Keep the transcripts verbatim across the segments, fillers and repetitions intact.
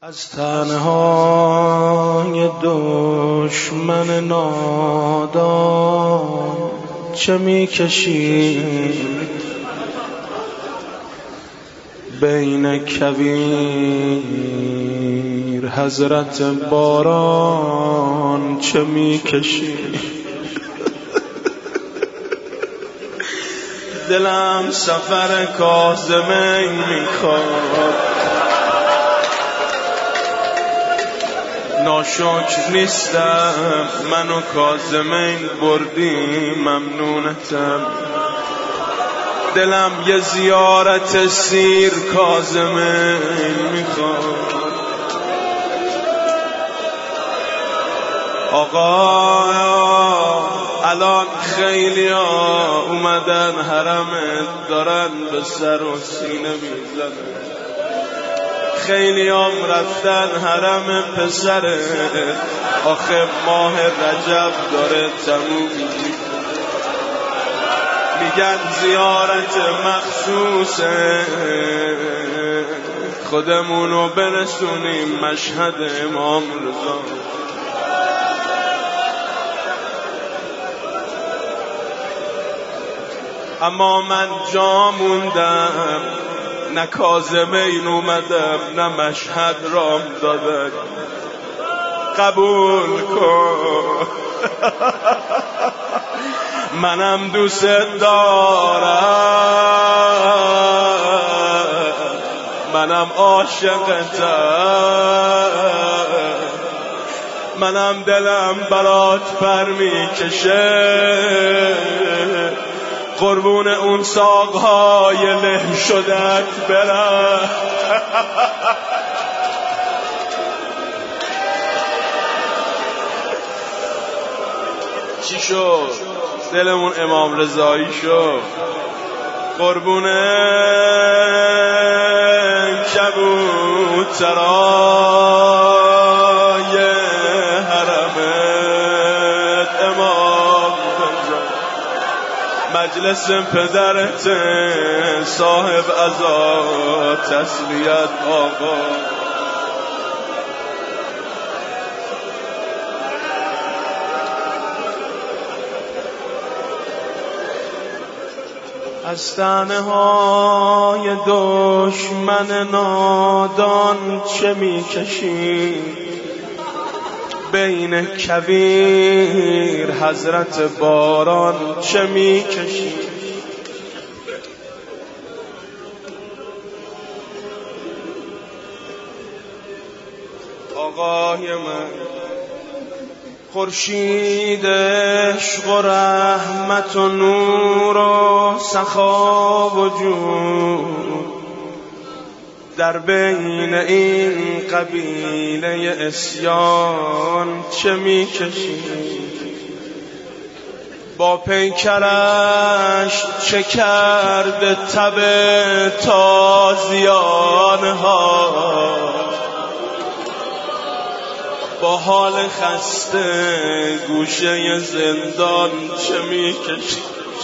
از تنهای دشمن نادان چه میکشید بین کویر حضرت باران چه میکشید دلم سفر کاظمین میخواد ناشکر نیستم منو کاظمین بردی ممنونتم دلم یه زیارت سیر کاظمین میخواد آقا الان خیلی ها اومدن حرمت دارن به سر و سینه میزنن خیلی هم رفتن حرم پسره آخه ماه رجب داره تموم میگن زیارت مخصوصه خودمونو برسونیم مشهد امام رضا اما من جا موندم نه کاظمین اومدم نه مشهد رام دادن قبول کن منم دوست دارم منم عاشقتم منم دلم برات پر میکشه قربون اون ساقهای له شدت برم چی شد؟ دلمون امام رضایی شد قربون کبوترای حرمت امام مجلس پدرت صاحب عزا تسلیت آقا از تنهای دشمن نادان چه میکشی بین کویر حضرت باران چه میکشی آقای من خورشید عشق و رحمت و نور و سخا و جود در بین این قبیله اسیان چه میکشی با پیکرش چه کرده تب تازیانها با حال خسته گوشه زندان چه میکشی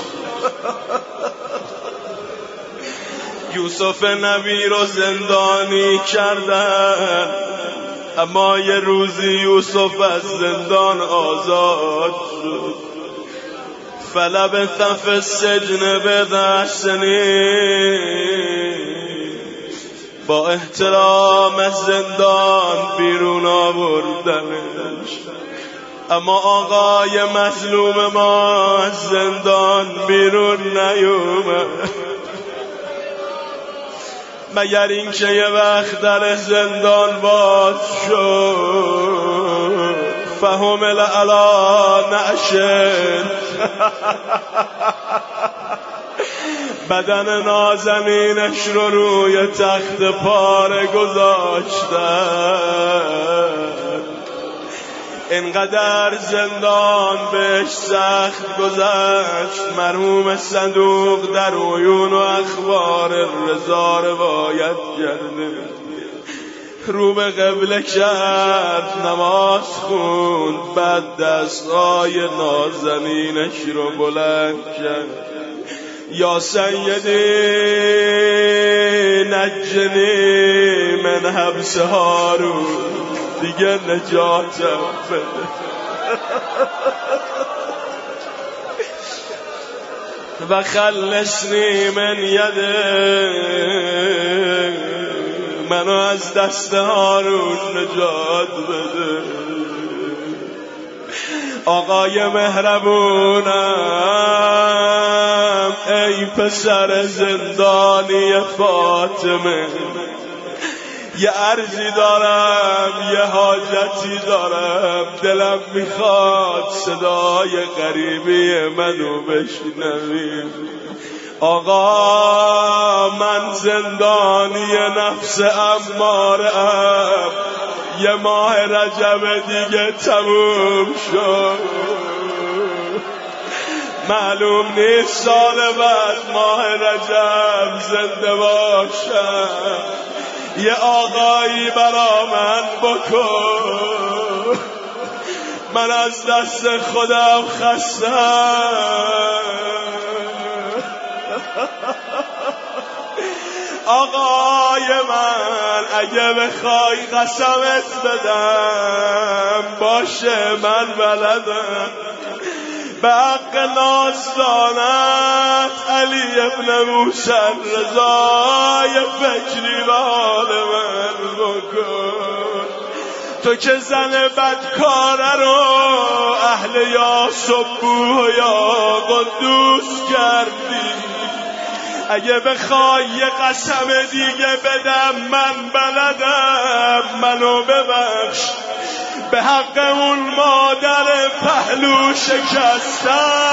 یوسف نبی رو زندانی کردن اما یه روزی یوسف از زندان آزاد شد فلبث فی السجن بضع سنین با احترام از زندان بیرون آوردنش اما آقای مظلوم ما از زندان بیرون نیومد مگر اینکه یه وقت در زندان باز شد فحمل علی نعشت بدن نازنینش رو روی تخت پاره گذاشتن اینقدر زندان بهش سخت گذشت مرحوم صدوق در عیون و اخبار رضا روایت کرده رو به قبله کرد نماز خوند بعد دستای نازنینش رو بلند کرد یا سیدی نجنی من حبس هارون دیگه نجاتم بده و خلصنی من یده منو از دست هارون نجات بده آقای مهربونم ای پسر زندانی فاطمه یه عرضی دارم یه حاجتی دارم دلم میخواد صدای غریبی منو بشنوی آقا من زندانی نفس اماره‌ام یه ماه رجب دیگه تموم شد معلوم نیست سال بعد ماه رجب زنده باشم یه آقایی برا من بکن من از دست خودم خستم آقای من اگه بخوای قسمت بدم باشه من بلدم به حق نازدانت علی ابن موسی رضا یه فکری به حال من بکن تو که زن بدکاره رو اهل یا سبوح و یا قدوس کردی اگه بخوای یه قسم دیگه بدم من بلدم منو ببخش به حق اون مادر پهلو شکستت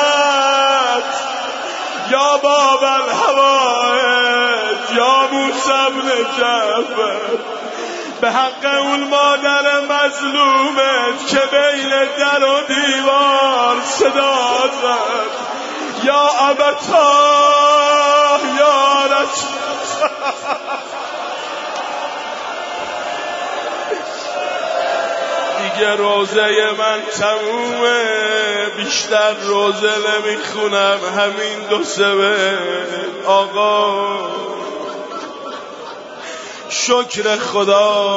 یا باب الهوایت یا موسی بن جعفر به حق اون مادر مظلومت که بین در و دیوار صدا زد یا ابتا یا رسول دیگه روزه من تمومه بیشتر روزه نمیخونم همین دو سه بیت آقا شکر خدا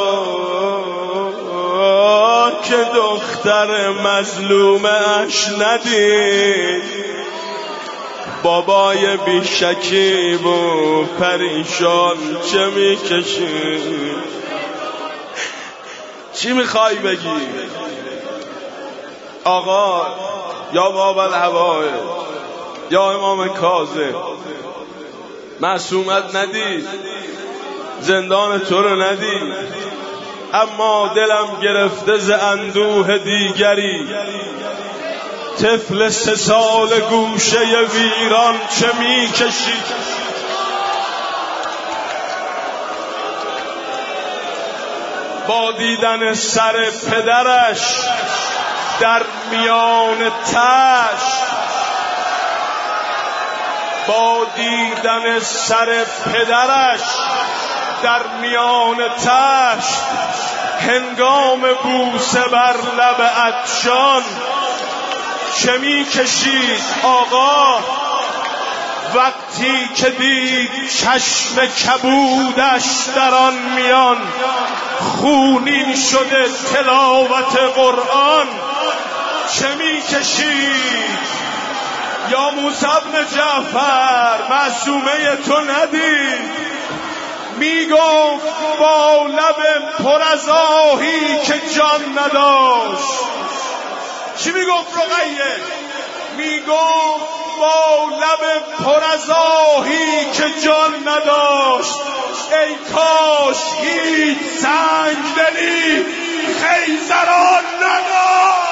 که دختر مظلومه اش ندید بابای بیشکیب و پریشان چه میکشی چی میخوای بگی آقا یا باب الهوایت یا امام کاظم معصومت ندید زندان تو رو ندید اما دلم گرفته ز اندوه دیگری طفل سه سال گوشه ویران چه میکشی با دیدن سر پدرش در میان تش با دیدن سر پدرش در میان تش هنگام بوسه بر لب عطشان چه میکشید آقا وقتی که دید چشم کبودش در آن میان خونین شده تلاوت قرآن چه میکشید یا موسی بن جعفر معصومه تو ندید میگفت با لب پر از آهی که جان نداشت چی میگفت رقیه میگفت با لب پر از آهی که جان نداشت ای کاش هیچ سنگدلی خیزران نداشت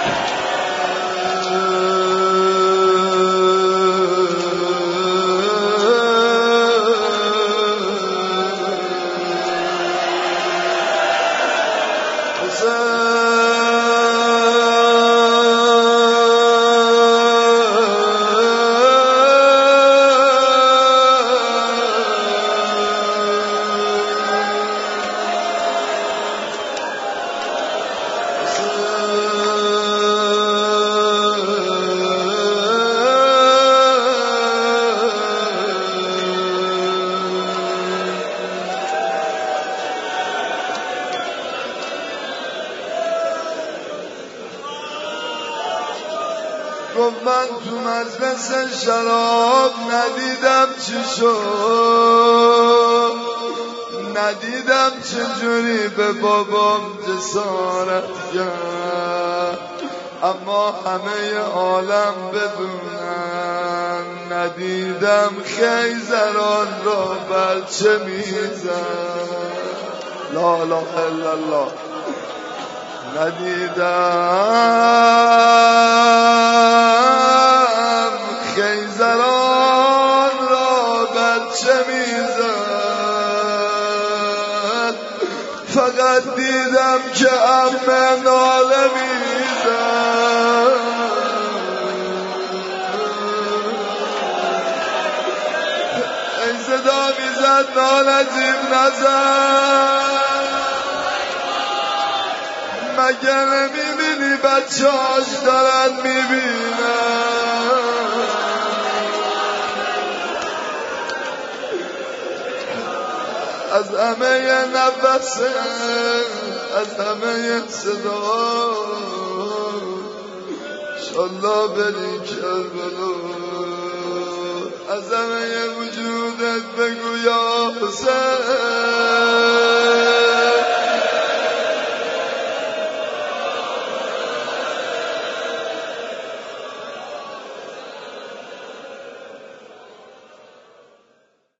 گفت من تو مجلس شراب ندیدم چی شد، ندیدم چجوری به بابام جسارت کرد، اما همه عالم بدونن ندیدم خیزران را بچه میزن. لا اله الا الله. ندیدم خیزران را بچه میزد، فقط دیدم که عمه ناله میزد. ای صدا میزد نالجیب نزد، مگه نمیبینی بچه هاش دارن میبینن؟ از همه نفسه، از همه صدا، شالله بری کربلا، از همه وجودت بگو یا حسین.